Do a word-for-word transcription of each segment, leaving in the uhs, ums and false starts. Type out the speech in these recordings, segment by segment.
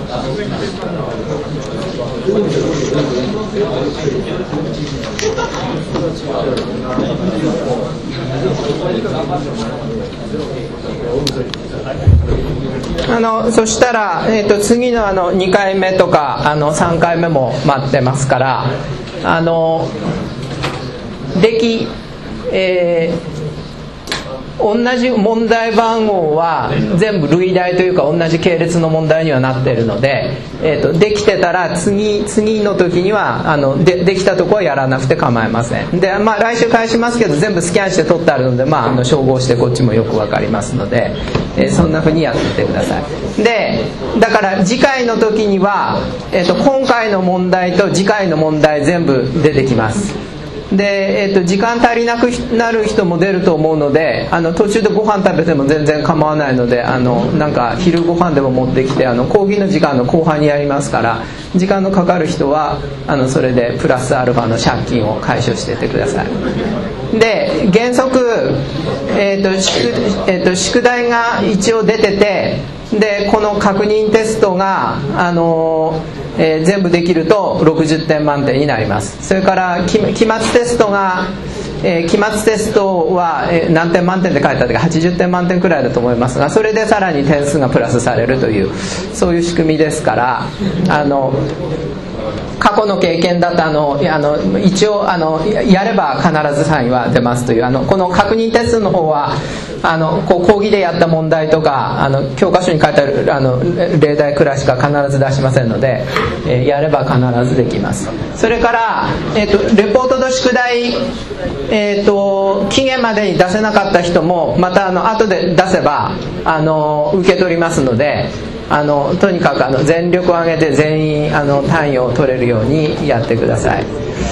あのそしたら、えー、と次の、あのにかいめとかあのさんかいめも待ってますから、あのでき、えー同じ問題番号は全部類題というか同じ系列の問題にはなっているので、えー、とできてたら 次, 次の時にはあの で, できたとこはやらなくて構いません。で、まあ、来週返しますけど全部スキャンして取ってあるので、まあ、あの照合してこっちもよく分かりますので、えー、そんな風にやってってください。でだから次回の時には、えー、と今回の問題と次回の問題全部出てきます。で、えー、と時間足りなくなる人も出ると思うので、あの途中でご飯食べても全然構わないので、あのなんか昼ご飯でも持ってきて、あの講義の時間の後半にやりますから、時間のかかる人はあのそれでプラスアルファの借金を解消していってください。で原則、えーと 宿, えーと宿題が一応出てて、でこの確認テストが、あのーえー、全部できるとろくじゅってん満点になります。それから期末テストが、えー、期末テストは、えー、何点満点で書いたとかはちじゅってん満点くらいだと思いますが、それでさらに点数がプラスされるというそういう仕組みですから、あの過去の経験だとあのあの一応あのやれば必ずさんいは出ますという、あのこの確認テストの方はあのこう講義でやった問題とかあの教科書に書いてあるあの例題くらいしか必ず出しませんので、えー、やれば必ずできます。それから、えー、とレポートと宿題、えー、と期限までに出せなかった人もまたあの後で出せばあの受け取りますので、あのとにかくあの全力を挙げて全員あの単位を取れるようにやってください。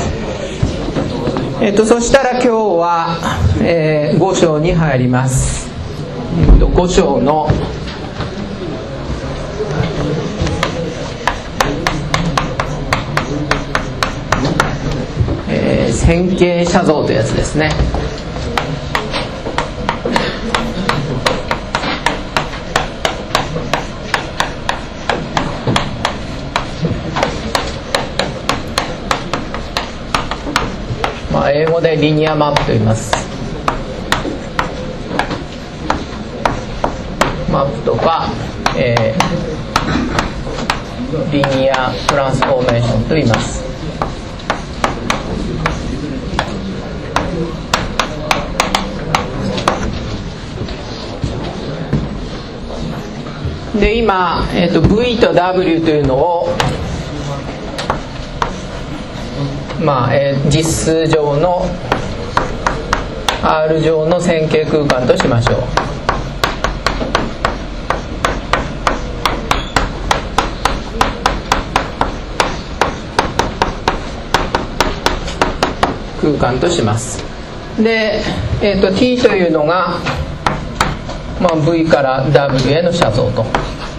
えっと、そしたら今日は、えー、ご章に入ります。えっと、ご章のえー、線形写像というやつですね。英語でリニアマップと言います。マップとか、えー、リニアトランスフォーメーションと言います。で今、えーと、V と W というのをまあえー、実数上の R 上の線形空間としましょう。空間とします。で、えーと、T というのが、まあ、V から W への写像と。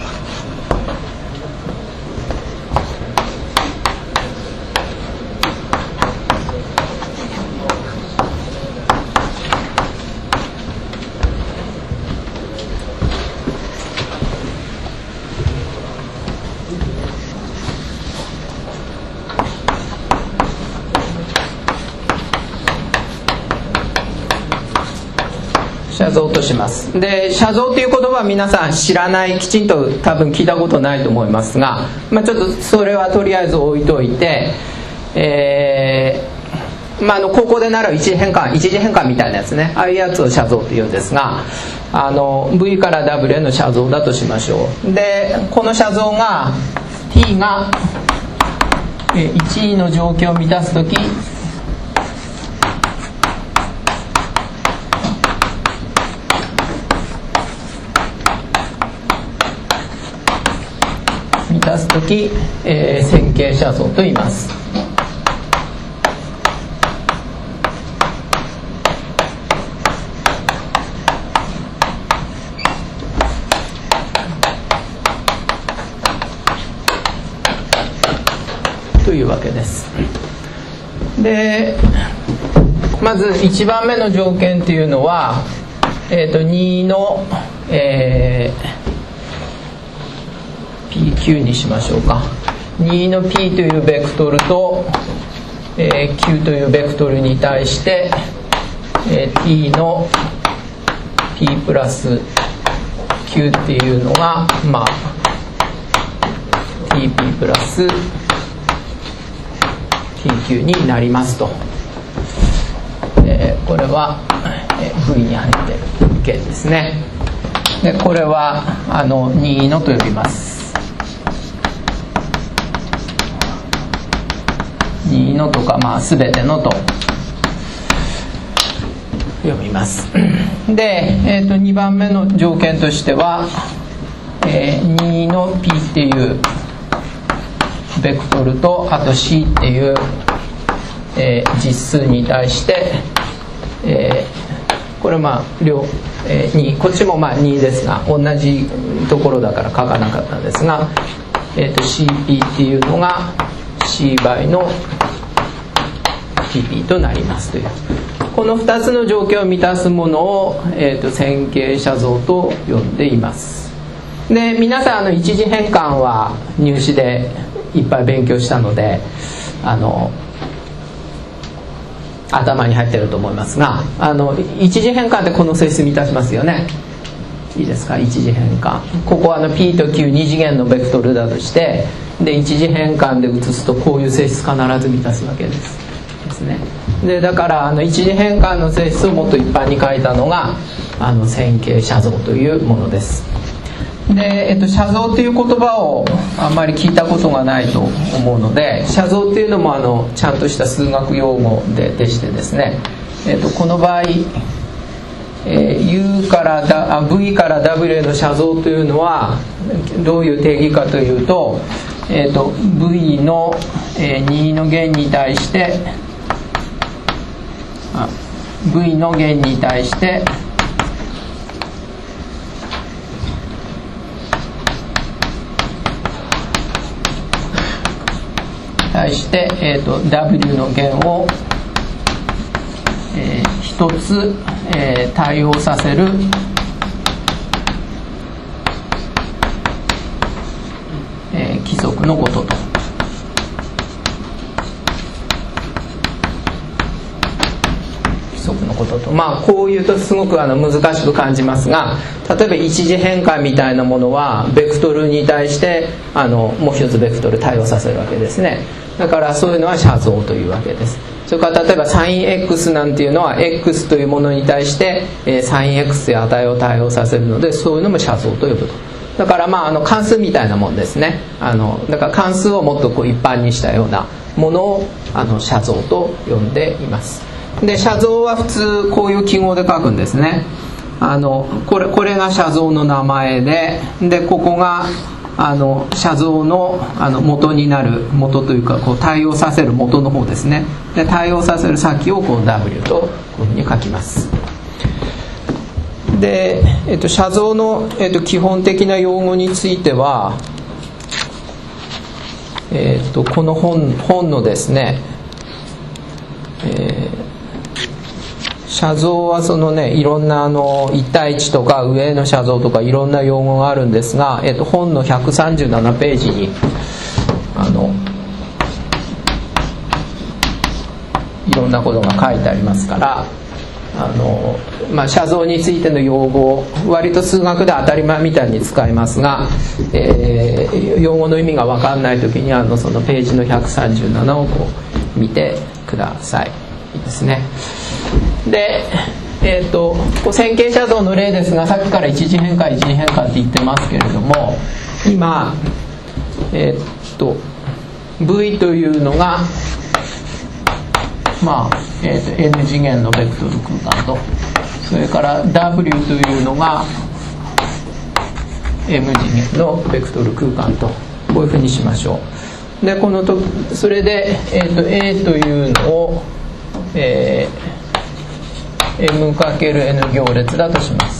写像とします。で、写像という言葉は皆さん知らない、きちんと多分聞いたことないと思いますが、まあ、ちょっとそれはとりあえず置いといて、えーまあ、あの高校で習う一次変換、一次変換みたいなやつね、ああいうやつを写像というんですが、あの V から W への写像だとしましょう。で、この写像が T がいちいの条件を満たすとき、満たすとき、えー、線形写像と言います。というわけです。で、まずいちばんめの条件というのは、えー、とにの、えーピーキュー にしましょうか。にの P というベクトルと、えー、Q というベクトルに対して、えー、T の P プラス Q っていうのが、まあ、ティーピー プラス ティーキュー になりますと。えー、これは、えー、V に入っている件ですね。でこれはあのにのと呼びます。にのとか、まあ、全てのと読みます。で、えー、とにばんめの条件としては、えー、にの P っていうベクトルと、あと C っていう、えー、実数に対して、えー、これまあ両、えー、にこっちもまあにですが、同じところだから書かなかったんですが、えー、と シーピー っていうのが C 倍の ティーピー となりますという、このふたつの条件を満たすものを、えー、と線形写像と呼んでいます。で皆さんあの一次変換は入試でいっぱい勉強したので、あの頭に入ってると思いますが、あの一次変換ってこの性質満たしますよね。いいですか。一次変換、ここはあの P と Q 二次元のベクトルだとして、で一次変換で移すとこういう性質必ず満たすわけですですね。でだからあの一次変換の性質をもっと一般に書いたのがあの線形写像というものです。で、えっと、写像という言葉をあんまり聞いたことがないと思うので、写像っていうのもあのちゃんとした数学用語 で, でしてですね、えっと、この場合、えー、U からだ V から W への写像というのはどういう定義かというと、えっと、V の、えー、にの弦に対してあ V の弦に対して対して、えー、と W の弦を、えー、ひとつ、えー、対応させる、えー、規則のことと。規則のことと、まあこう言うとすごくあの難しく感じますが、例えば一次変換みたいなものはベクトルに対してあのもう一つベクトル対応させるわけですね。だからそういうのは写像というわけです。それから例えば サインエックス なんていうのは X というものに対して、えー、サイン X という値を対応させるので、そういうのも写像と呼ぶと。だからまああの関数みたいなもんですね。あのだから関数をもっとこう一般にしたようなものをあの写像と呼んでいます。で写像は普通こういう記号で書くんですね。あのこれこれが写像の名前で、でここがあの写像 の, あの元になる元というかこう対応させる元の方ですね。で対応させる先をこう W とこういうふうに書きます。で、えっと、写像の、えっと、基本的な用語については、えっと、この 本, 本のですね、えー写像はそのねいろんなあのいち対いちとか上の写像とかいろんな用語があるんですが、えっと、本のひゃくさんじゅうななページにあのいろんなことが書いてありますから、あの、まあ、写像についての用語を割と数学で当たり前みたいに使いますが、えー、用語の意味が分かんない時にあのそのページのひゃくさんじゅうななをこう見てください。いいですね。で、えー、とこう線形写像の例ですが、さっきから一次変換一次変換って言ってますけれども、今、えー、と V というのが、まあえー、と N 次元のベクトル空間と、それから W というのが M 次元のベクトル空間と、こういうふうにしましょう。でこのとそれで、えー、と A というのを、えーM かける N 行列だとします。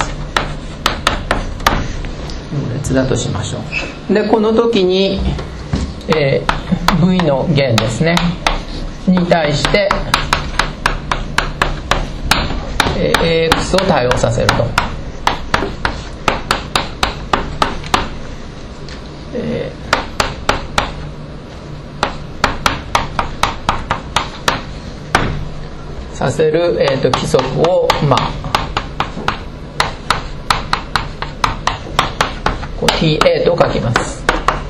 行列だとしましょう。でこの時に、えー、V の弦ですねに対して、えー、エーエックス を対応させると、ええー、させる、えー、と規則をまあこう ティーエー と書きます。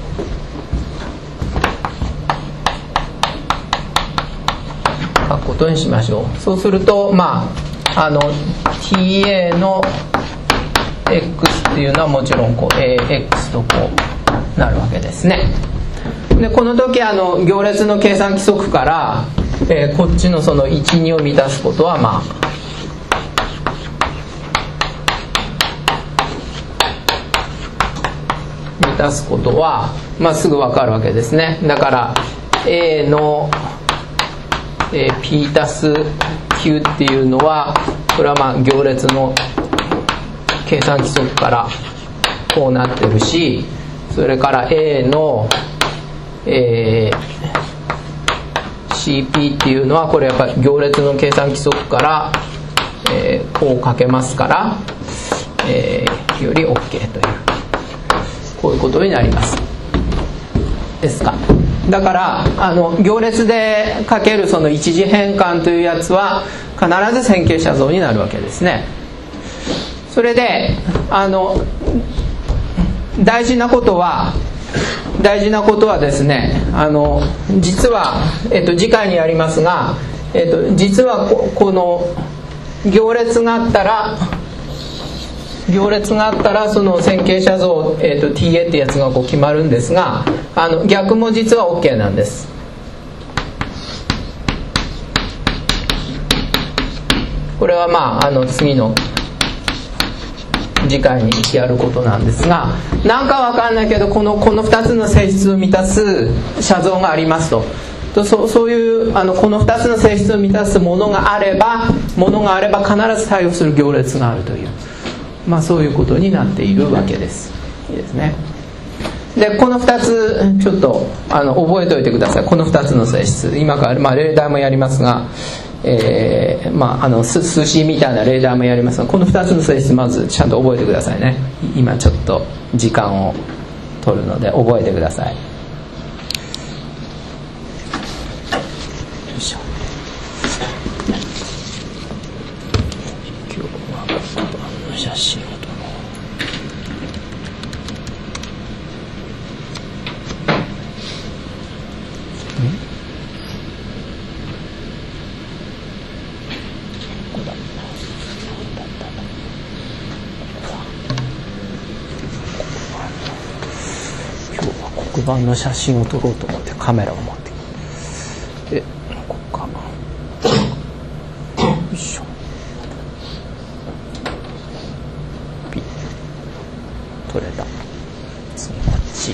書くことにしましょう。そうするとまああの ティーエー の x っていうのはもちろんこう エーエックス とこうなるわけですね。でこの時あの行列の計算規則から、えー、こっちのそのいち、にを満たすことはまあ満たすことは、まあ、すぐ分かるわけですね。だから A の、えー、P 足す Q っていうのはこれはまあ行列の計算規則からこうなってるし、それから A の、えー、シーピー っていうのはこれやっぱり行列の計算規則から、えー、こうかけますから、えー、より OK というこういうことになります。ですか。だからあの行列でかけるその一次変換というやつは必ず線形写像になるわけですね。それであの大事なことは大事なことはですね、あの実は、えっと、次回にやりますが、えっと、実は こ, この行列があったら行列があったらその線形写像、えっと、ティーエー ってやつがこう決まるんですが、あの逆も実は OK なんです。これはまああの次の次回にやることなんですが、なんかわかんないけどこのこのふたつの性質を満たす写像がありますと。と そ, そういうあのこのふたつの性質を満たすものがあればものがあれば必ず対応する行列があるという、まあ、そういうことになっているわけです。いいですね。でこのふたつちょっとあの覚えておいてください。このふたつの性質今から、まあ、例題もやりますが、えーまあ、あの数式みたいな例題もやりますが、このふたつの性質まずちゃんと覚えてくださいね。今ちょっと時間を取るので覚えてください。よいしょ。今日は黒板の写真を撮ろう。黒板の写真を撮ろうと思ってカメラを持ってきて、でここかよいしょ、ピッ撮れた。次こっち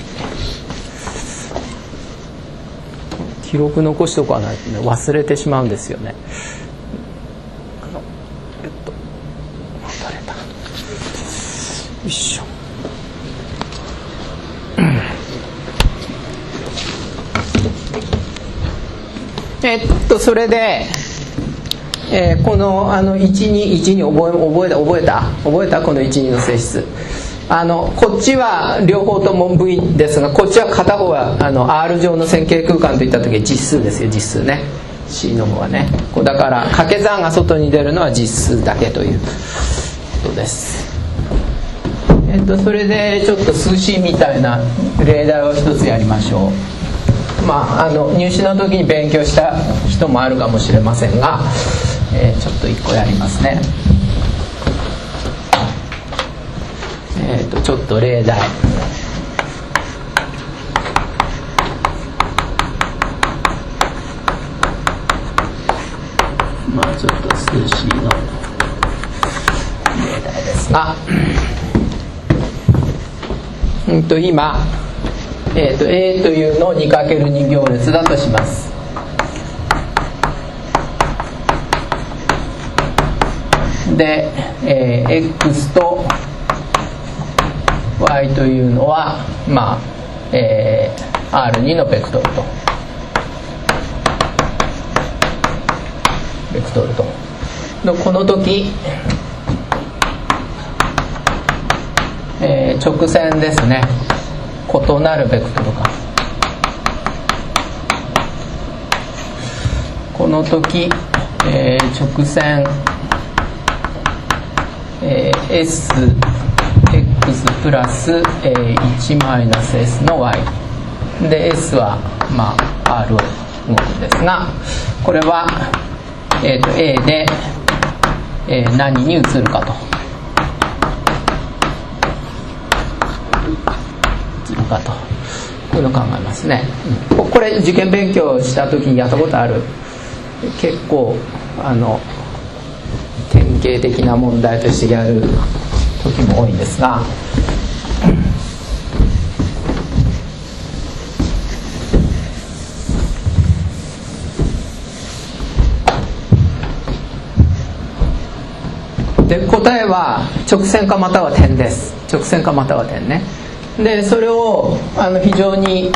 記録残しておかないとね忘れてしまうんですよね。あのえっと撮れた。よいしょ。えっとそれで、えー、このあのいちにいちに覚え覚えた覚えた覚えたこのいちにの性質。あのこっちは両方とも V ですが、こっちは片方はあの R 上の線形空間といった時実数ですよ。実数ね。C の方はね。こうだから掛け算が外に出るのは実数だけということです。えっとそれでちょっと数式みたいな例題を一つやりましょう。まあ、あの入試の時に勉強した人もあるかもしれませんが、えー、ちょっといっこやりますね。えーとちょっと例題。まあちょっと数式の例題ですが、うんと今えー、と A というのを にかけるに 行列だとします。で、えー、X と Y というのは、まあえー、アールに のベクトルとベクトルとのこの時、えー、直線ですね。 異なるベクトル間。この時、えー、直線、えー、エスエックス プラス、えー、いちマイナスエス の y で S は、まあ、R を動くんですが、これは、えー、と A で、えー、何に移るかと移るかとこういうのを考えますね、うん、これ受験勉強した時にやったことある結構あの典型的な問題としてやる時も多いんですが、で答えは直線かまたは点です。直線かまたは点ね。でそれをあの非常に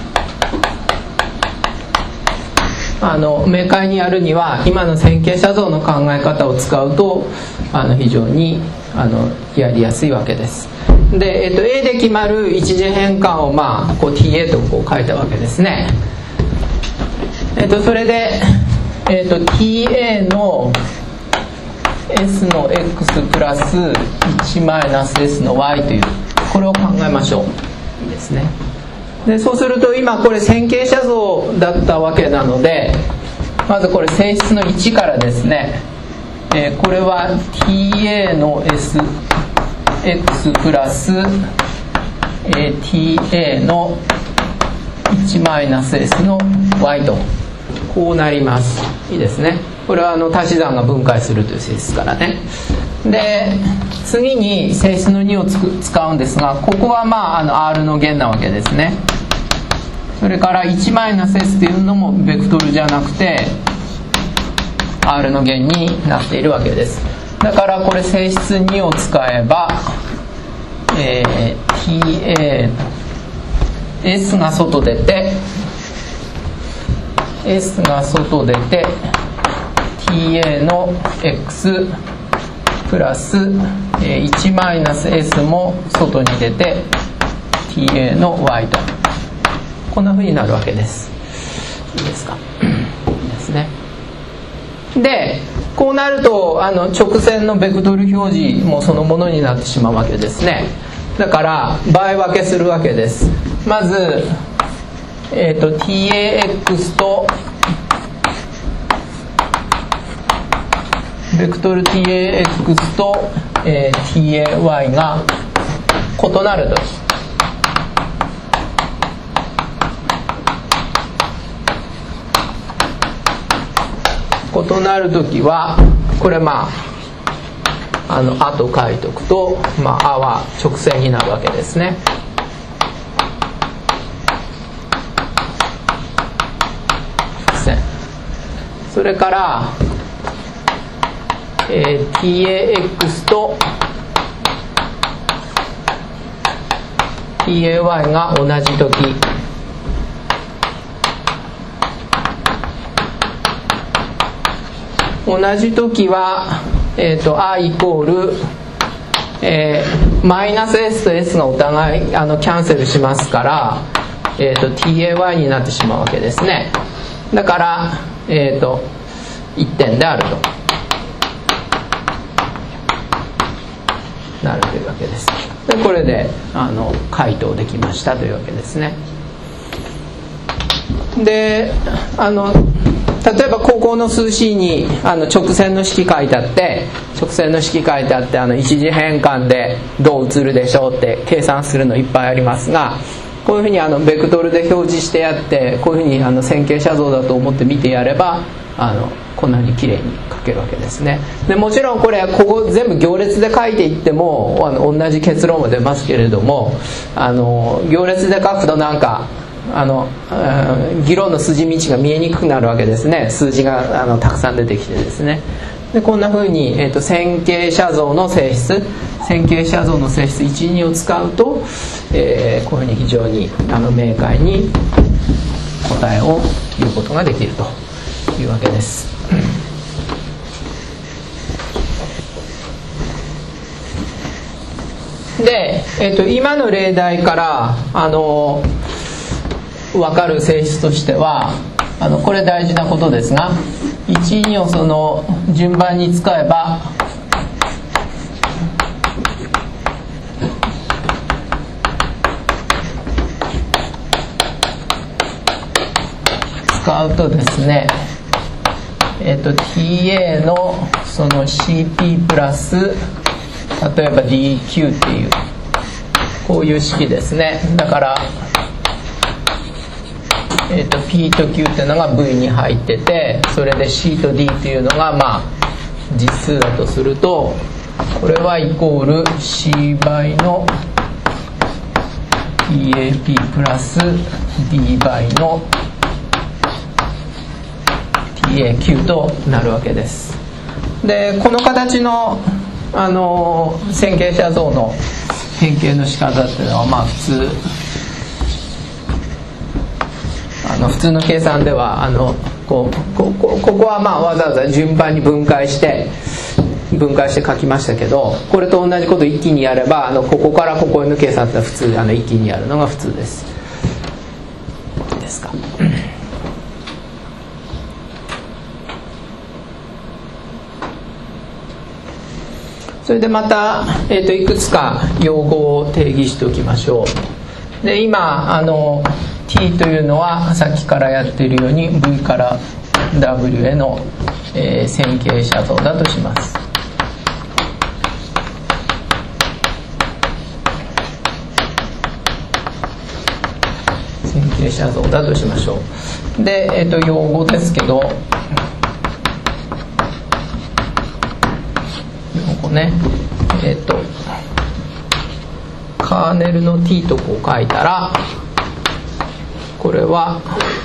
あの明快にやるには今の線形写像の考え方を使うとあの非常にあのやりやすいわけです。で、えっと、A で決まる一次変換を、まあ、こう ティーエー とこう書いたわけですね。えっと、それで、えっと、ティーエー の S の X プラスいちマイナス S の Y というこれを考えましょう。いいですね。でそうすると今これ線形写像だったわけなのでまずこれ性質のいちからですね、えー、これは ティーエー の エスエックス プラス、えー、ティーエー のいちマイナス エス の Y とこうなります。いいですね。これはあの足し算が分解するという性質からね。で次に性質のにをつく使うんですがここはまあ、あの R の弦なわけですね。それから いちマイナスエス というのもベクトルじゃなくて R の弦になっているわけです。だからこれ性質にを使えば、えー、ティーエー S が外出て S が外出て ティーエー の X プラスいちマイナス S も外に出て ティーエー の Y とこんな風になるわけです。いいですか。いいですね。でこうなるとあの直線のベクトル表示もそのものになってしまうわけですね。だから倍分けするわけです。まず、えーと、ティーエーエックス とベクトル ティーエーエックス と、えー、ティーエーワイ が異なるとき異なるときはこれまああの「あ」と書いておくと「まあ、あ」は直線になるわけですね。それからえー、ティーエーエックス と ティーエーワイ が同じとき同じときは、えーと、あ イコール、えー、マイナス S と S がお互いあのキャンセルしますから、えーと、ティーエーワイ になってしまうわけですね。だから、えーと、いってんであるとなるというわけです。でこれであの回答できましたというわけですね。であの例えば高校の数 C にあの直線の式書いてあって直線の式書いてあってあの一次変換でどう移るでしょうって計算するのいっぱいありますがこういうふうにあのベクトルで表示してやってこういうふうにあの線形写像だと思って見てやればあのこんなふうにきれいに書けるわけですね。でもちろんこれここ全部行列で書いていってもあの同じ結論も出ますけれどもあの行列で書くとなんかあの議論の筋道が見えにくくなるわけですね。数字があのたくさん出てきてですね。でこんなふうに、えーと、線形写像の性質線形写像の性質いち、にを使うと、えー、こういうふうに非常にあの明快に答えを言うことができるというわけです。 で、えー、と今の例題からあの分かる性質としては、あのこれ大事なことですが、いち、にをその順番に使えば使うとですね、えー、と ティーエー のその シーピー プラス例えば ディーキュー っていうこういう式ですね。だから、えー、と P と Q っていうのが V に入ってて、それで C と D っていうのがまあ実数だとすると、これはイコール C 倍の ティーエーピー プラス D 倍の ティーエーキュー となるわけです。でこの形のあの線形写像の変形の仕方っていうのはまあ普通あの普通の計算ではあのこうここここはまあわざわざ順番に分解して分解して書きましたけど、これと同じこと一気にやればあのここからここへの計算って普通あの一気にやるのが普通です。ですか。それでまた、えー、といくつか用語を定義しておきましょう。で今あの t というのはさっきからやっているように v から w への、えー、線形写像だとします。線形写像だとしましょう。で、えー、と用語ですけど、ね、えっとカーネルの t とこう書いたら、これは、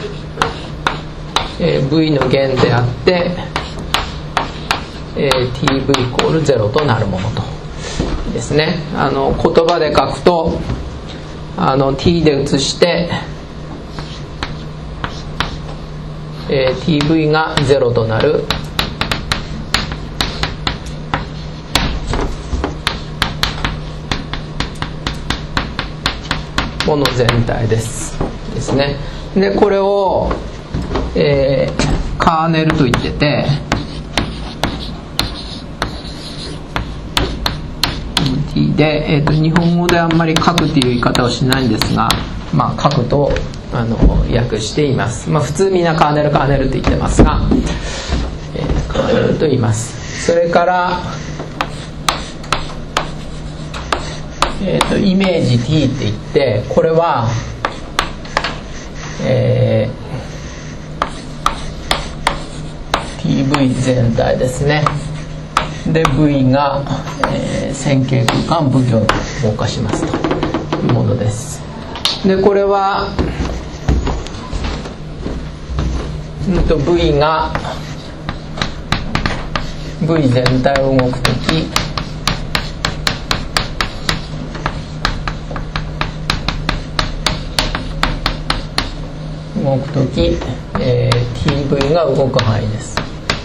えー、v の弦であって、えー、tv イコールゼロとなるものとですね。あの言葉で書くとあの t で移して、えー、tv がゼロとなるもの全体ですですね。でこれを、えー、カーネルと言ってて、で、えー、と日本語であんまり書くという言い方をしないんですが、まあ、書くとあの訳しています。まあ、普通みんなカーネルカーネルと言ってますが、えー、カーネルと言います。それからえー、とイメージ t って言って、これは、えー、tv 全体ですね。で v が、えー、線形空間 v を動かしますというものです。でこれは、うんと v が v 全体を動くとき、動くとき、えー、tv が動く範囲です。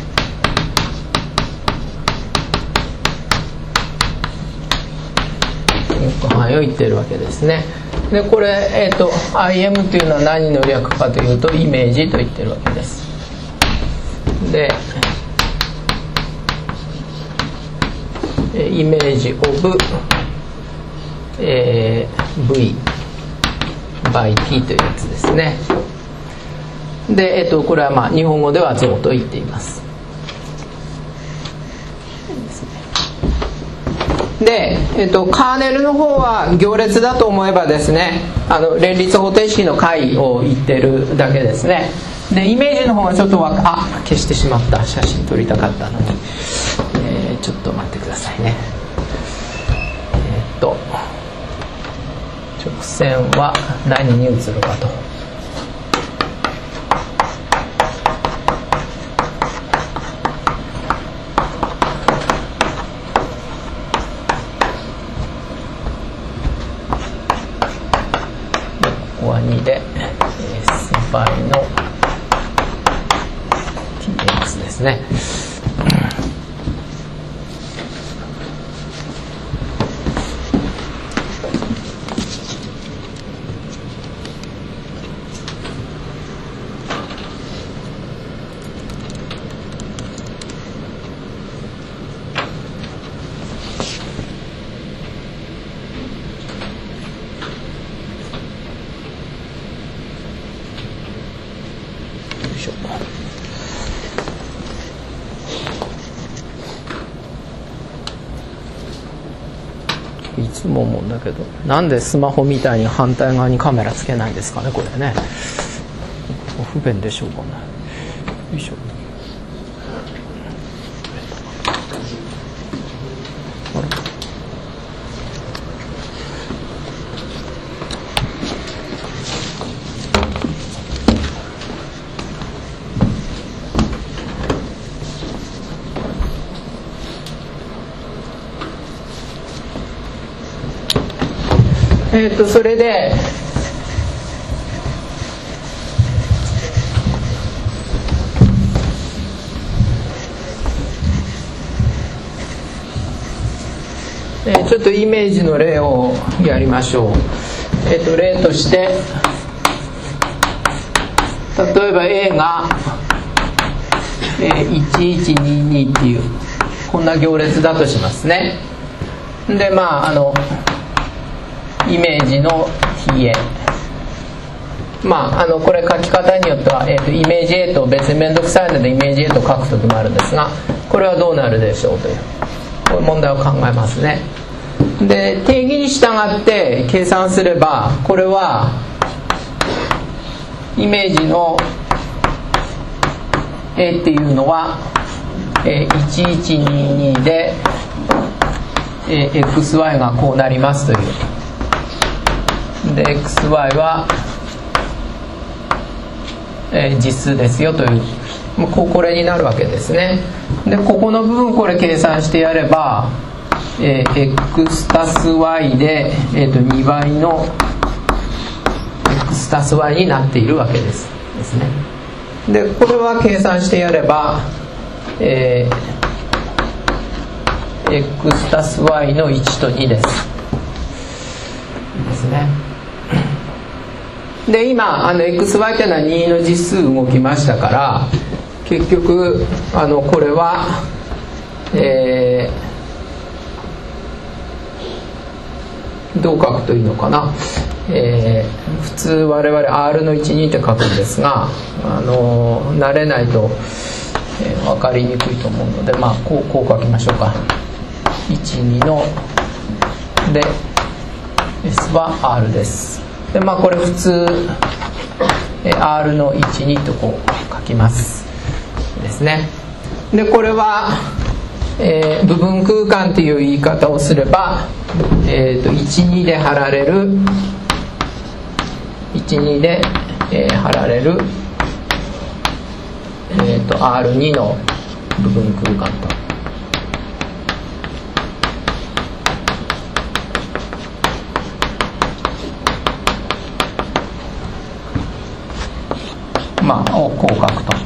動く範囲を言っているわけですね。でこれ、えーと、アイエム というのは何の略かというとイメージと言っているわけです。でイメージ of、えー、v by t というやつですね。で、えっと、これはまあ日本語では像と言っています。で、えっと、カーネルの方は行列だと思えばですね、あの連立方程式の解を言ってるだけですね。でイメージの方がちょっとわかあ消してしまった。写真撮りたかったのに、えー、ちょっと待ってくださいね。えー、っと直線は何に移るかと。ここはにで、えー、先輩の ティーエックス ですね。 ょう。いつも思うんだけど、なんでスマホみたいに反対側にカメラつけないんですかね、これね。不便でしょうかね。よいしょ。えー、とそれでえー、ちょっとイメージの例をやりましょう。えー、と例として例えば A が、えー、いちいちににっていうこんな行列だとしますね。でまああのイメージの比叡、まあ、あのこれ書き方によっては、えー、とイメージ A と別に面倒くさいのでイメージ A と書く時もあるんですが、これはどうなるでしょうというこういう問題を考えますね。で定義に従って計算すればこれはイメージの A っていうのは、えー、いちいちににで、えー、エックスワイ がこうなりますというで エックスワイ は、えー、実数ですよというここれになるわけですね。でここの部分これ計算してやれば、えー、x たす y で、えー、とにばいの x たす y になっているわけですですね。でこれは計算してやれば、えー、x たす y のいちとにですですね。で今あの エックスワイ というのはにの実数動きましたから結局あのこれは、えー、どう書くといいのかな、えー、普通我々 アール のいちにって書くんですがあの慣れないと、えー、分かりにくいと思うので、まあ、こう、こう書きましょうか。いちにので S は R です。でまあこれ普通 アール のいちにとこう書きますですね。でこれは、えー、部分空間という言い方をすれば、えー、といちにで貼られるいちにで、えー、貼られる、えー、と アールに の部分空間とまあ、をこう書くと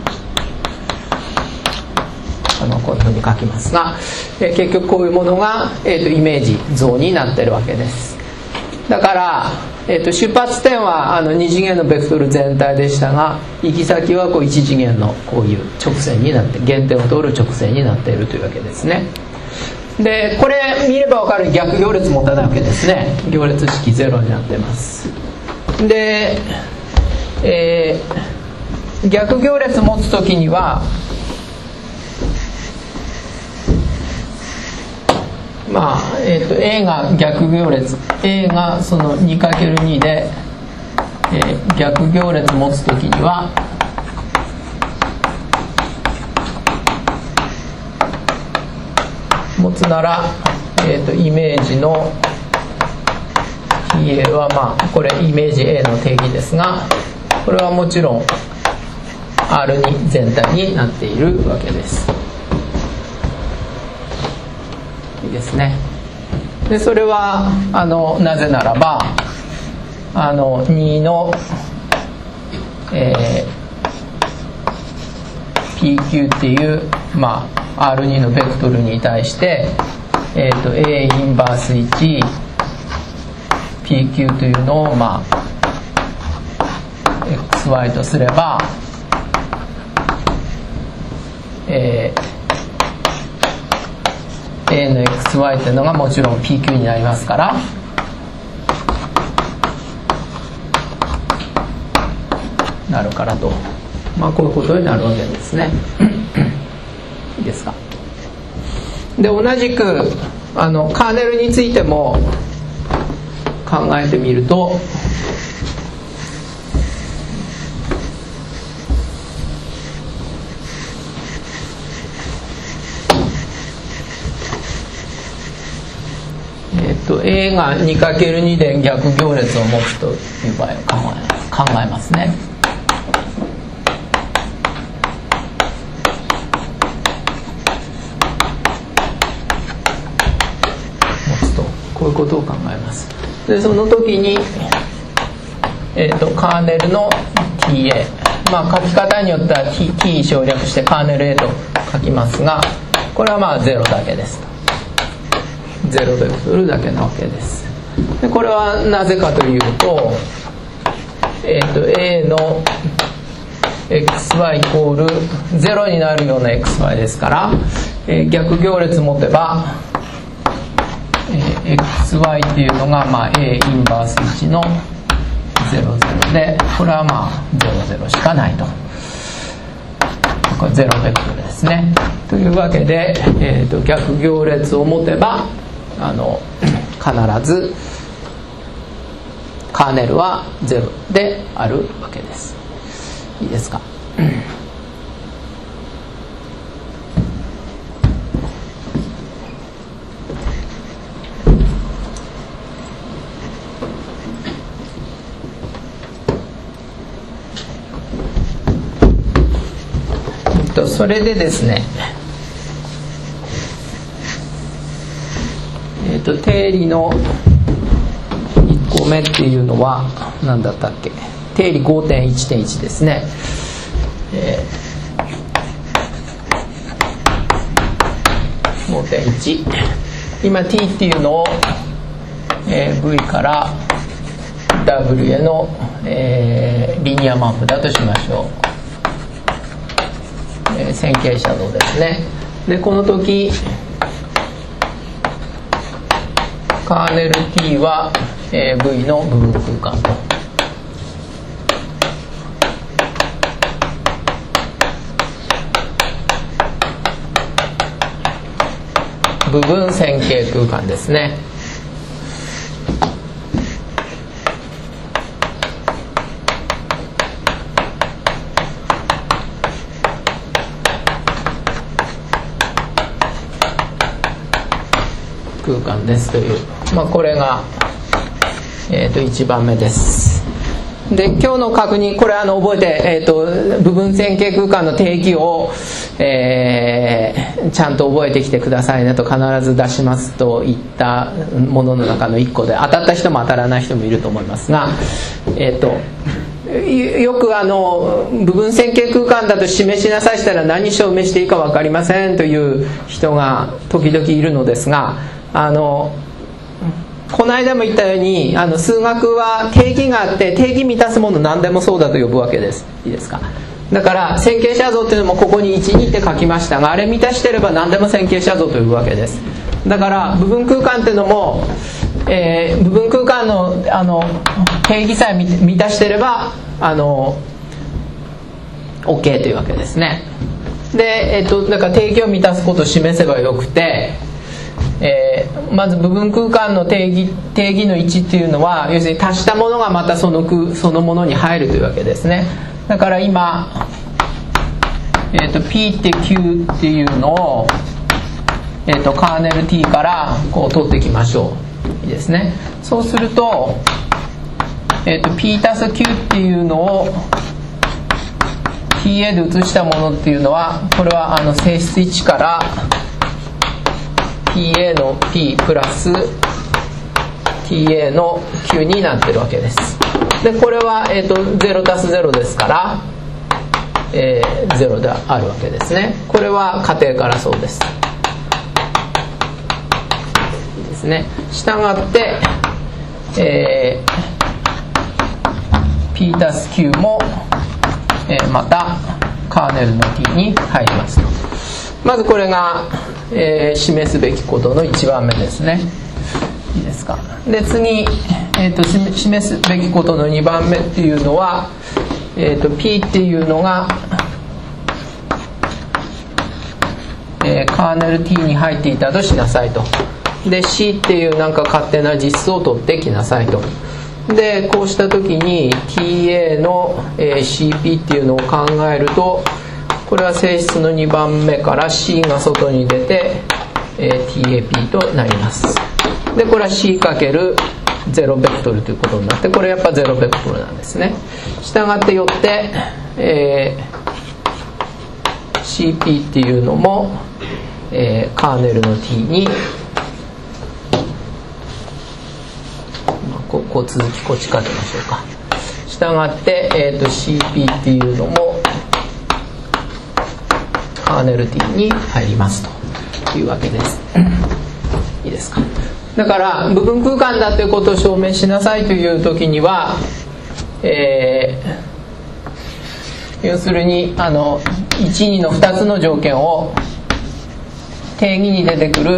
あのこういうふうに書きますが、えー、結局こういうものが、えー、とイメージ像になっているわけです。だから、えー、と出発点はあのに次元のベクトル全体でしたが行き先はこういち次元のこういう直線になって原点を通る直線になっているというわけですね。でこれ見れば分かる逆行列持たないわけですね。行列式ゼロになっています。で、えー逆行列持つときにはまあ、えーと A が逆行列 A がその にかけるに で、えー、逆行列持つときには持つなら、えーとイメージの比叡はまあこれイメージ A の定義ですがこれはもちろんアールに 全体になっているわけです。いいですね。でそれはあのなぜならばあのにの、えー、ピーキュー っていう、まあ、アールに のベクトルに対して、えー、と A インバースいち ピーキュー というのを、まあ、エックスワイ とすればえー、A の エックスワイ というのがもちろん ピーキュー になりますからなるからとまあ、こういうことになるわけですね。いいですか。で同じくあのカーネルについても考えてみると、えっと A が にかけるに で逆行列を持つという場合を考え、考えますね。持つとこういうことを考えます。でその時に、えー、とカーネルの ティーエー、 まあ書き方によっては T, T 省略してカーネル A と書きますが、これはまあゼロだけですと。ゼロベクトルだけなわけです。でこれはなぜかというと、えー、と A の エックスワイ イコールゼロになるような エックスワイ ですから、えー、逆行列持てば、えー、エックスワイ っていうのが、まあ、A インバースいちのゼロゼロで、これはまあゼロゼロしかないと。これゼロベクトルですね。というわけで、えー、と逆行列を持てばあの必ずカーネルはゼロであるわけです。いいですか。それでですね、えっと定理のいっこめっていうのは何だったっけ。定理 ごてんいちてんいち ですね。えー、ごてんいち、今 t っていうのを、えー、v から w への、えー、リニアマップだとしましょう。えー、線形写像ですね。でこの時カーネル T は、えー、V の部分空間と、部分線形空間ですね。空間ですという、まあ、これが、えー、といちばんめです。で今日の確認、これあの覚えて、えー、と部分線形空間の定義を、えー、ちゃんと覚えてきてくださいねと必ず出しますといったものの中のいっこで、当たった人も当たらない人もいると思いますが、えー、とよくあの部分線形空間だと示しなさいしたら何証明していいか分かりませんという人が時々いるのですが、あのこの間も言ったように、あの数学は定義があって、定義満たすもの何でもそうだと呼ぶわけです。いいですか。だから線形写像っていうのもここにいち、にって書きましたが、あれ満たしてれば何でも線形写像と呼ぶわけです。だから部分空間っていうのも、えー、部分空間の、あの定義さえ満たしてればあの OK というわけですね。で、えー、とだから定義を満たすことを示せばよくて、えー、まず部分空間の定義、定義のいちっていうのは、要するに足したものがまたその空、そのものに入るというわけですね。だから今、えー、と P って Q っていうのを、えー、とカーネル T からこう取っていきましょう。いいですね。そうすると、えー、と P たす Q っていうのを ティーエー で移したものっていうのは、これはあの性質いちから ティーエー の P プラス ティーエー の Q になってるわけです。でこれは、えー、とゼロたすゼロですから、えー、ゼロであるわけですね。これは仮定からそうです。いいですね。したがって、えー、P たす Q も、えー、またカーネルの T に入りますと。まずこれが、えー、示すべきことのいちばんめですね。いいですか。で次、えー、と示すべきことのにばんめっていうのは、 えー、と P っていうのが、えー、カーネル T に入っていたとしなさいと。で C っていうなんか勝手な実数を取ってきなさいと。でこうした時に ティーエー の、えー、シーピー っていうのを考えると、これは性質のにばんめから C が外に出て、えー、ティーエーピー となります。でこれは C かけるゼロベクトルということになって、これやっぱゼロベクトルなんですね。したがってよって、えー、シーピー っていうのも、えー、カーネルの T に、まあ、こ, こう続きこっち書きましょうか。したがって、えー、と シーピー っていうのもカーネル T に入りますというわけです。いいですか。だから部分空間だということを証明しなさいという時には、えー、要するにあのいち、にのふたつの条件を定義に出てくる、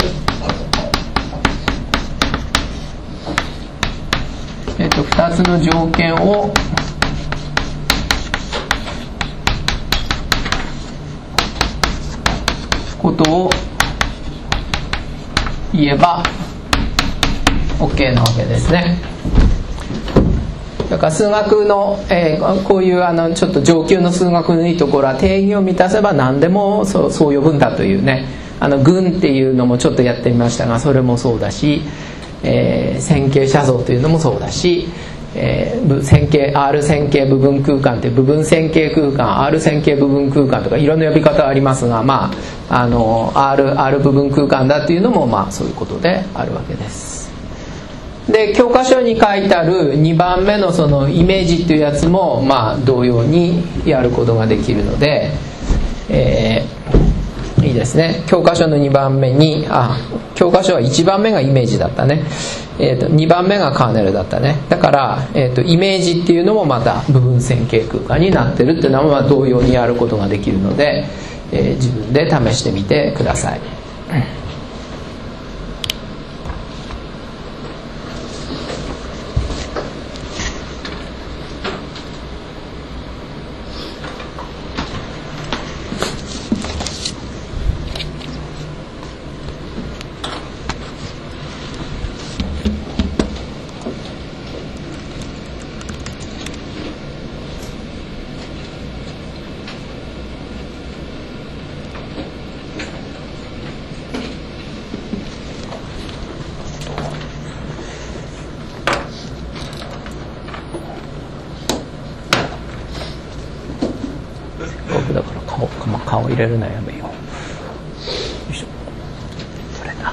えー、とふたつの条件をことを言えば OK なわけですね。だから数学の、えー、こういうあのちょっと上級の数学のいいところは、定義を満たせば何でもそう、そう呼ぶんだというね、あの群っていうのもちょっとやってみましたが、それもそうだし、えー、線形写像というのもそうだし、えー、線形 R 線形部分空間って部分線形空間、 R 線形部分空間とかいろんな呼び方がありますが、まあ、あの R, R 部分空間だっていうのもまあそういうことであるわけです。で教科書に書いてあるにばんめのそのイメージっていうやつもまあ同様にやることができるので、えー、いいですね。教科書のにばんめに、あ、教科書はいちばんめがイメージだったね、えー、とにばんめがカーネルだったね。だから、えー、とイメージっていうのもまた部分線形空間になってるっていうのはまあ同様にやることができるので、えー、自分で試してみてください。だから顔、顔入れるのやめよう。よいしょ。これだ。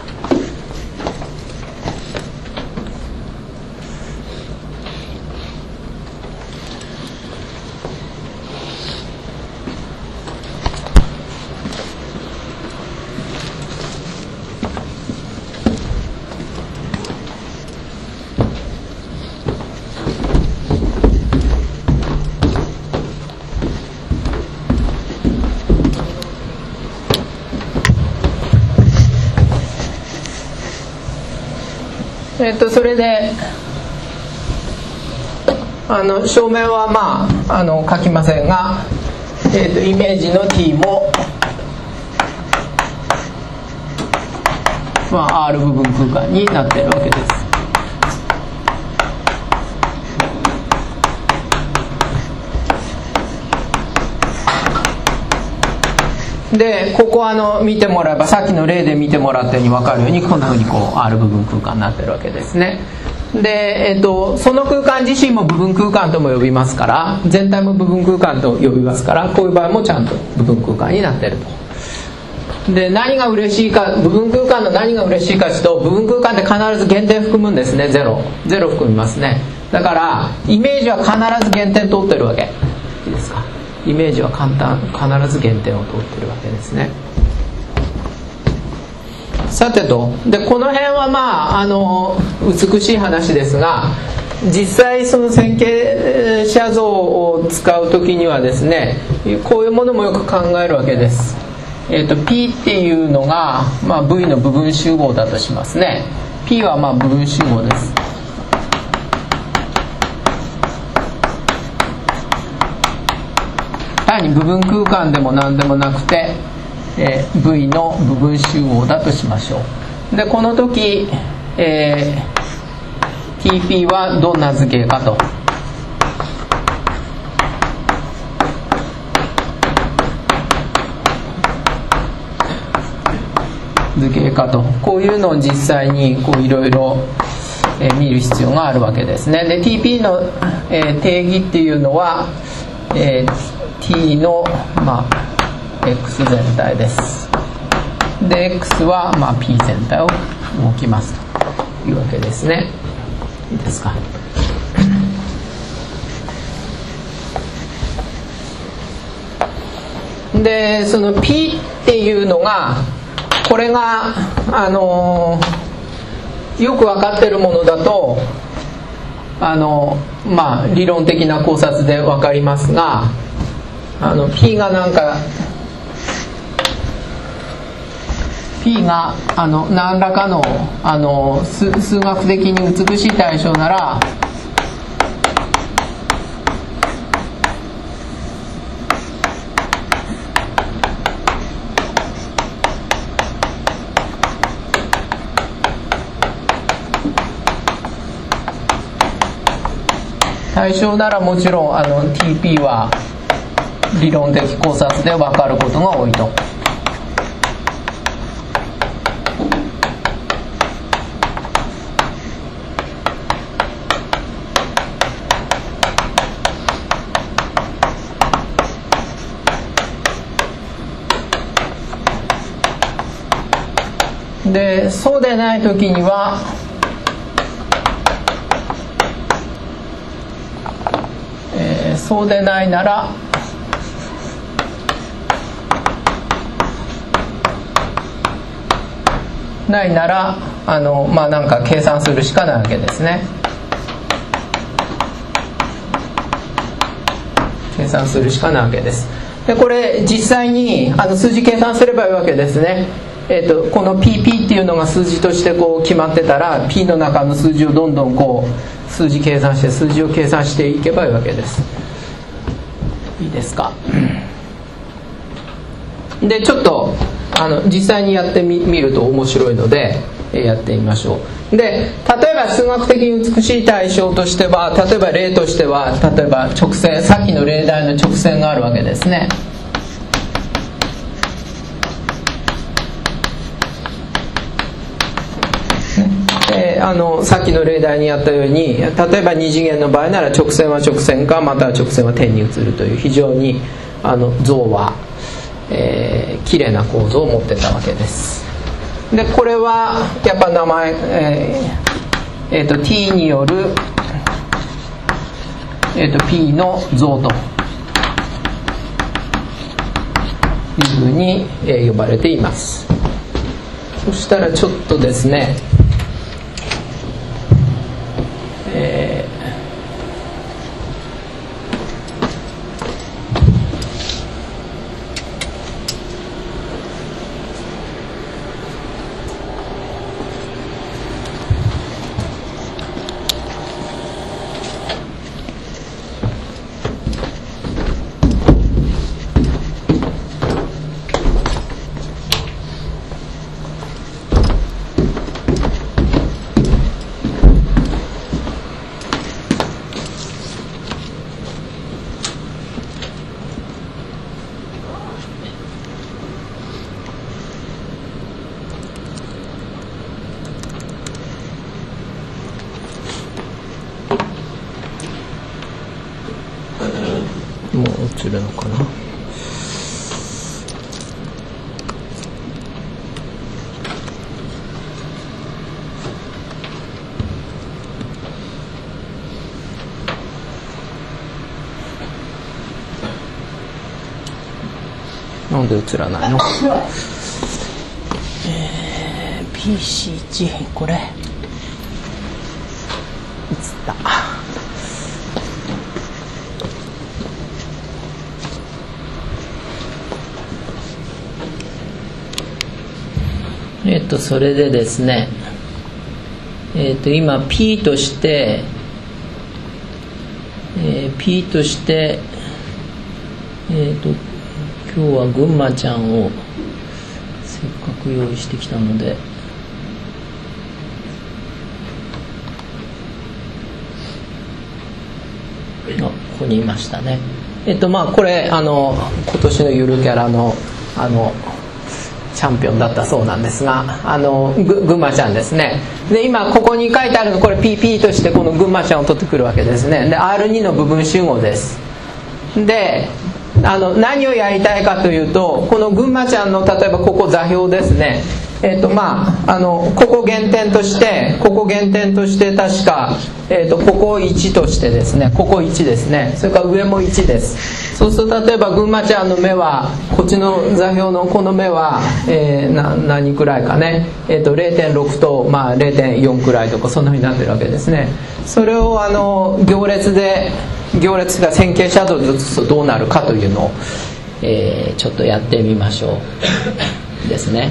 えっと、それであの証明はまあ、あの書きませんが、えっと、イメージの T も、まあ、R 部分空間になっているわけです。でここあの見てもらえば、さっきの例で見てもらったように分かるように、こんなふうにこう R 部分空間になってるわけですね。で、えっと、その空間自身も部分空間とも呼びますから、全体も部分空間と呼びますから、こういう場合もちゃんと部分空間になってると。で何が嬉しいか、部分空間の何が嬉しいかというと、部分空間って必ず減点含むんですね。ゼロゼロ含みますね。だからイメージは必ず減点通ってるわけ。いいですか。イメージは簡単、必ず減点を通ってるわけですね。さてと、でこの辺はまあ、あの美しい話ですが、実際その線形写像を使う時にはですね、こういうものもよく考えるわけです。えーと、P っていうのが、まあ、V の部分集合だとしますね。P はまあ部分集合です。 単に部分空間でも何でもなくて、えー、V の部分集合だとしましょう。でこの時、えー、ティーピー はどんな図形かと。図形かと、こういうのを実際にこういろいろ見る必要があるわけですね。で ティーピー の、えー、定義っていうのは、えー、t の、まあ、x 全体です。で x は、まあ、p 全体を動きますというわけですね。いいですか。でその p っていうのが、これが、あのー、よく分かってるものだと、あのまあ、理論的な考察で分かりますが、あの P がなんか P があの何らかの、あの 数, 数学的に美しい対象なら、対象ならもちろんあの ティーピー は理論的考察で分かることが多いと。でそうでない時には、えー、そうでないならないならあのまあなんか計算するしかないわけですね。計算するしかないわけです。でこれ実際にあの数字計算すればいいわけですね。えー、とこの ピーピー っていうのが数字としてこう決まってたら P の中の数字をどんどんこう数字計算して数字を計算していけばいいわけです。いいですか。でちょっとあの実際にやってみると面白いのでやってみましょう。で例えば数学的に美しい対象としては、例えば例としては、例えば直線、さっきの例題の直線があるわけですね。あのさっきの例題にやったように、例えば二次元の場合なら直線は直線か、または直線は点に移るという非常にあの像は、えー、綺麗な構造を持ってたわけです。でこれはやっぱ名前、えーえー、と t による、えー、と p の像というふうに、えー、呼ばれています。そしたらちょっとですね、えー、もう映るのかな。なんで映らないの。えー、ピーシーいち これ映った。えっとそれでですね、えっと今 P として、えー、P としてえっと今日は群馬ちゃんをせっかく用意してきたので、あ、ここにいましたね。えっとまあこれあの今年のゆるキャラのあのチャンピオンだったそうなんですが、あのぐ群馬ちゃんですね。で今ここに書いてあるの、これ ピーピー としてこの群馬ちゃんを取ってくるわけですね。で アールツー の部分集合です。であの何をやりたいかというと、この群馬ちゃんの例えばここ座標ですね、えーとまあ、あのここ減点としてここ減点として確か、えーとここいちとしてですね、ここいちですね、それから上もいちです。そうすると例えば群馬ちゃんの目はこっちの座標のこの目は、えー、な何くらいかね、えーと れいてんろく と、まあ、れいてんよん くらいとかそんなふうになってるわけですね。それをあの行列で行列が線形写像で写すとどうなるかというのを、えー、ちょっとやってみましょうですね。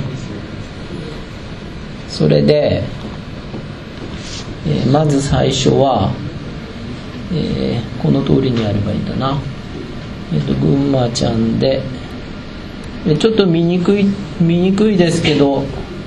それで、えー、まず最初は、えー、この通りにやればいいんだな。えっと群馬ちゃんで、でちょっと見にくい見にくいですけど、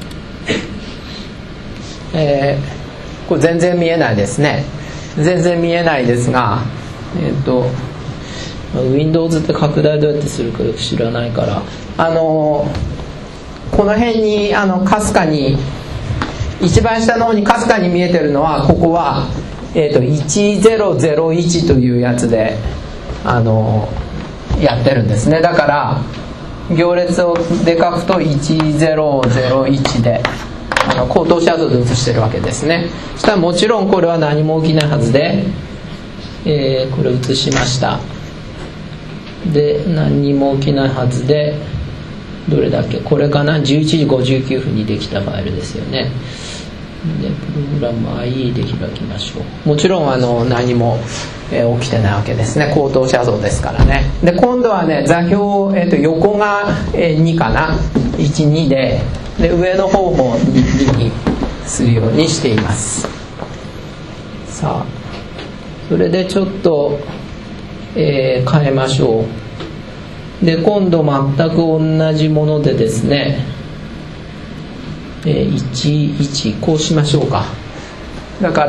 えー、これ全然見えないですね。全然見えないですが、えっと Windows って拡大どうやってするかよく知らないから、あのこの辺にあのかすかに一番下の方にかすかに見えてるのは、ここは、えー、といちぜろぜろいちというやつであのやってるんですね。だから行列をで書くといちぜろぜろいちであの口頭写像で写してるわけですね。そしたらもちろんこれは何も起きないはずで、えー、これ写しました。で何にも起きないはずで、どれだっけ、これかな、じゅういちじごじゅうきゅうふんにできたファイルですよね。でプログラム アイイー で開きましょう。もちろんあの何も、えー、起きてないわけですね。口頭写像ですからね。で今度はね座標、えー、と横が、えー、にかな、いちにで、で上の方も に, にするようにしています。さあそれでちょっと、えー、変えましょう。で今度全く同じものでですね、えー、いちいちこうしましょうか。だから、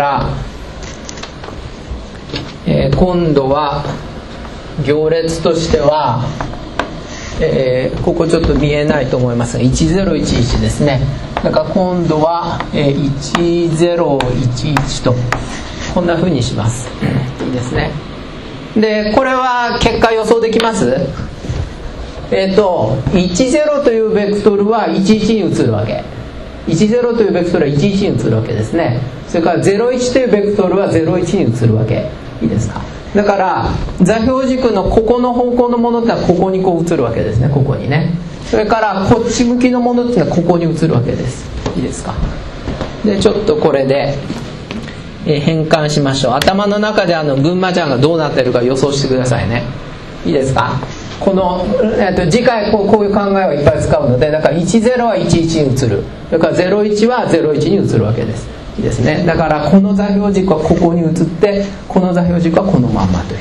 えー、今度は行列としては、えー、ここちょっと見えないと思いますがいちぜろいちいちですね。だから今度は、えー、いちぜろいちいちとこんな風にします。いいですね。でこれは結果予想できます？えっといちぜろというベクトルはいちいちに移るわけ。いちぜろというベクトルはいちいちに移るわけですね。それからぜろいちというベクトルはぜろいちに移るわけ。いいですか。だから座標軸のここの方向のものってのはここにこう移るわけですね。ここにね。それからこっち向きのものっていうのはここに移るわけです。いいですか。でちょっとこれでえ変換しましょう。頭の中であの群馬ちゃんがどうなってるか予想してくださいね。いいですか。この、えっと、次回こう、こういう考えをいっぱい使うので、だからいちぜろはいちいちに移る、それからぜろいちはぜろいちに移るわけです。いいですね。だからこの座標軸はここに移ってこの座標軸はこのまんまという。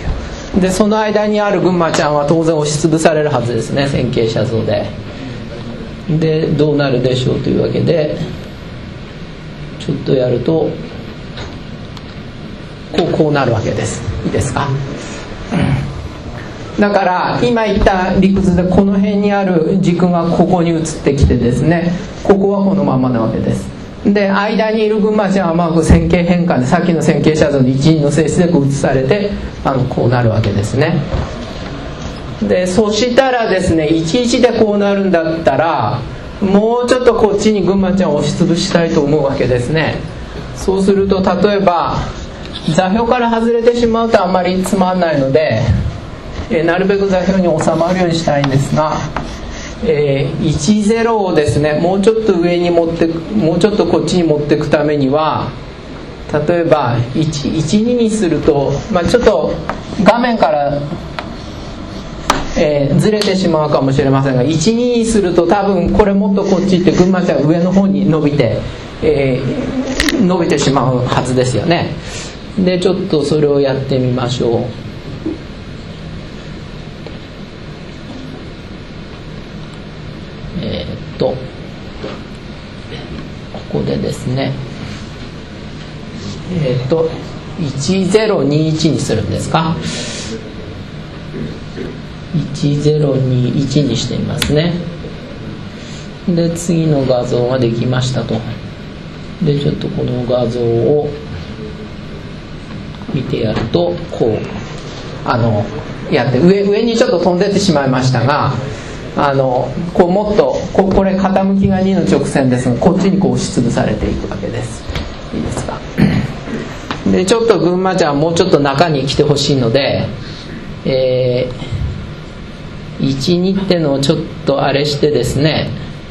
でその間にある群馬ちゃんは当然押しつぶされるはずですね、線形写像で。でどうなるでしょうというわけで、ちょっとやるとこう、こうなるわけです。いいですか。だから今言った理屈でこの辺にある軸がここに移ってきてですね、ここはこのままなわけです。で間にいる群馬ちゃんはまあ線形変換でさっきの線形写像の一輪の性質でこう移されてあのこうなるわけですね。でそしたらですね、いちいちでこうなるんだったらもうちょっとこっちに群馬ちゃんを押しつぶしたいと思うわけですね。そうすると例えば座標から外れてしまうとあんまりつまんないので、えー、なるべく座標に収まるようにしたいんですが、えー、いちぜろをですねもうちょっと上に持ってもうちょっとこっちに持っていくためには、例えばいちににすると、まあ、ちょっと画面から、えー、ずれてしまうかもしれませんが、いちににすると多分これもっとこっちって群馬ちゃん上の方に伸びて、えー、伸びてしまうはずですよね。でちょっとそれをやってみましょう。 とここでですねえっといちゼロにいちにするんですか。いちゼロにいちにしてみますね。で次の画像ができましたと。でちょっとこの画像を見てやるとこうあのやって上上にちょっと飛んでってしまいましたが、あのこうもっと こ, これ傾きがにの直線ですが、こっちにこう押しつぶされていくわけです。いいですか。でちょっと群馬ちゃんもうちょっと中に来てほしいので、えー、いちにってのをちょっとあれしてですね、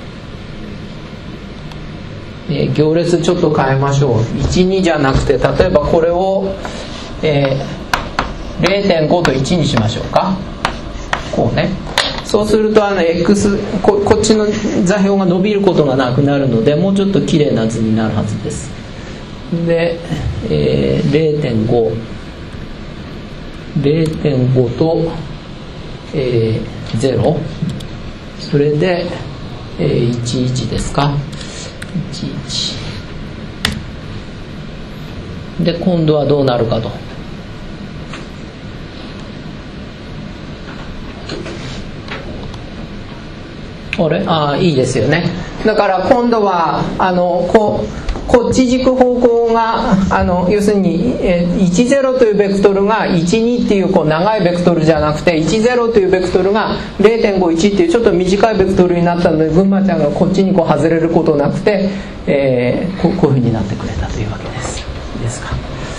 えー、行列ちょっと変えましょう。いちにじゃなくて、例えばこれを、えー、れいてんご といちにしましょうか。こうね。そうするとあの X こ, こっちの座標が伸びることがなくなるので、もうちょっときれいな図になるはずです。で、えー、れいてんご れいてんご と、えー、ゼロ、それで、えー、いちいちですか。いちいちで今度はどうなるかと。あれあいいですよね。だから今度はあのここっち軸方向があの要するに、えー、いちゼロというベクトルがいちにっていうこう長いベクトルじゃなくて、いちゼロというベクトルが れいてんごいち っていうちょっと短いベクトルになったので、群馬ちゃんがこっちにこう外れることなくて、えー、こ, こういうふうになってくれたというわけです。いいですか。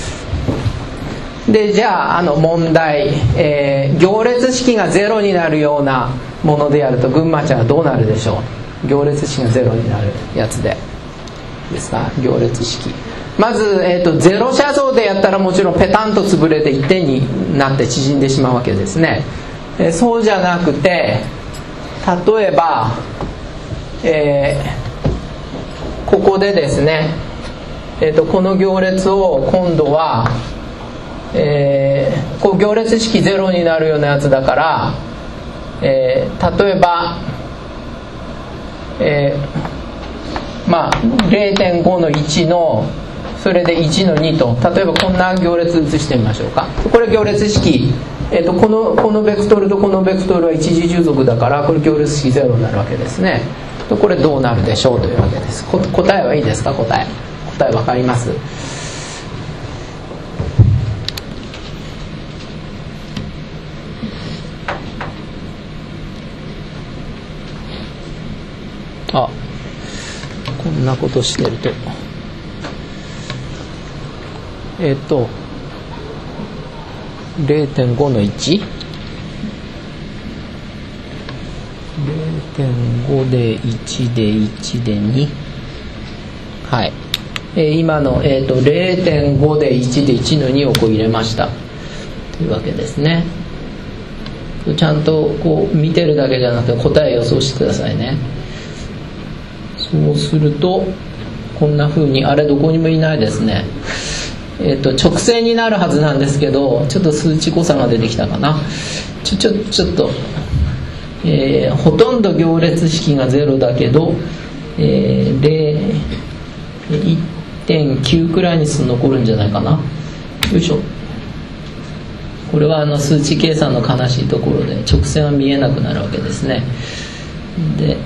でじゃあ、あの問題、えー、行列式がゼロになるようなものでやると群馬ちゃんはどうなるでしょう。行列式がゼロになるやつでですか。行列式まず、えーと、ゼロ写像でやったらもちろんペタンと潰れていってんになって縮んでしまうわけですね。えー、そうじゃなくて、例えば、えー、ここでですね、えーと、この行列を今度はえー、こう行列式ゼロになるようなやつだから、えー、例えば、えー、まあ れいてんご のいちのそれでいちのにと、例えばこんな行列移してみましょうか。これ行列式、えー、とこのこのベクトルとこのベクトルは一次従属だから、これ行列式ゼロになるわけですね。これどうなるでしょうというわけです。こ答えはいいですか。答え答え分かります。あ、こんなことしてるとえっと れいてんご のいち れいてんご でいちでいちでに、はい、えー、今の、えー、と れいてんご でいちでいちのにをこう入れましたというわけですね。ちゃんとこう見てるだけじゃなくて答え予想してくださいね。そうするとこんな風に、あれどこにもいないですね。えーと直線になるはずなんですけど、ちょっと数値誤差が出てきたかな。ちょちょちょっと、えー、ほとんど行列式がゼロだけど、えー、いってんきゅう くらいに残るんじゃないかな。よいしょ。これはあの数値計算の悲しいところで直線は見えなくなるわけですね。で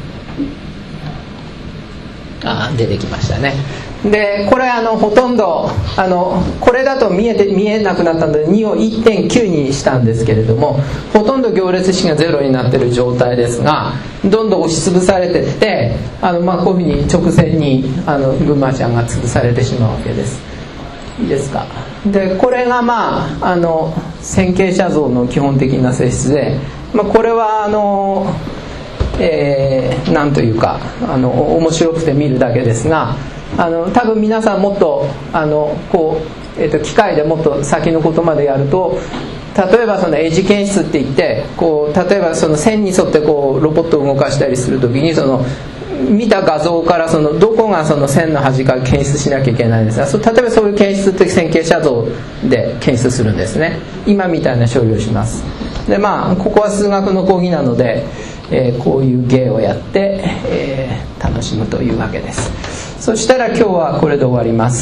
あ出てきましたね。でこれあのほとんどあのこれだと見えて見えなくなったのでにを いってんきゅう にしたんですけれども、ほとんど行列式がゼロになっている状態ですが、どんどん押しつぶされていって、あの、まあ、こういうふうに直線にあの群馬ちゃんが潰されてしまうわけです。いいですか。でこれがまああの線形写像の基本的な性質で、まあ、これはあのえー、なんというかあの面白くて見るだけですが、あの多分皆さんもっとあのこう、えーと、機械でもっと先のことまでやると、例えばそのエッジ検出って言って、こう例えばその線に沿ってこうロボットを動かしたりするときに、その見た画像からそのどこがその線の端か検出しなきゃいけないんですが、そ例えばそういう検出って線形写像で検出するんですね。今みたいな処理をします。でまあここは数学の講義なので、 えー、こういう芸をやって、えー、楽しむというわけです。そしたら今日はこれで終わります。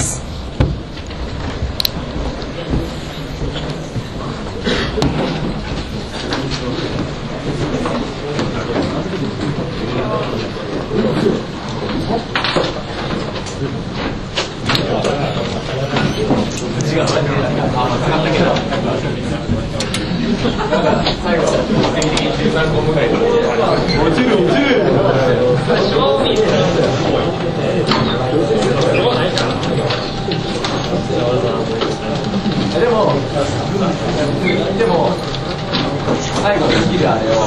でも、でも最後のスキルあれを